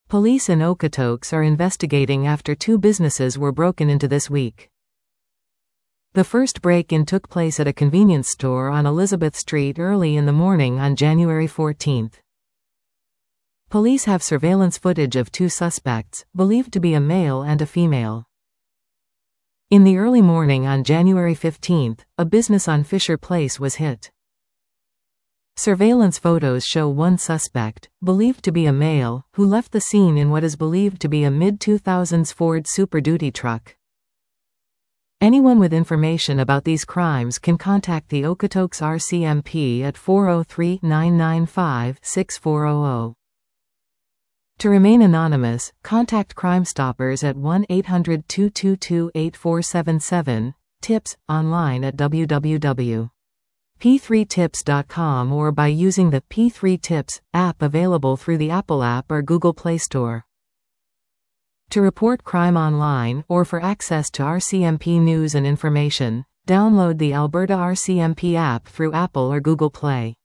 Police in Okotoks are investigating after 2 businesses were broken into this week. The first break-in took place at a convenience store on Elizabeth Street early in the morning on January 14. Police have surveillance footage of 2 suspects, believed to be a male and a female. In the early morning on January 15, a business on Fisher Place was hit. Surveillance photos show one suspect, believed to be a male, who left the scene in what is believed to be a mid-2000s Ford Super Duty truck. Anyone with information about these crimes can contact the Okotoks RCMP at 403-995-6400. To remain anonymous, contact Crime Stoppers at 1-800-222-8477, tips, online at www.p3tips.com or by using the P3 Tips app available through the Apple App or Google Play Store. To report crime online or for access to RCMP news and information, download the Alberta RCMP app through Apple or Google Play.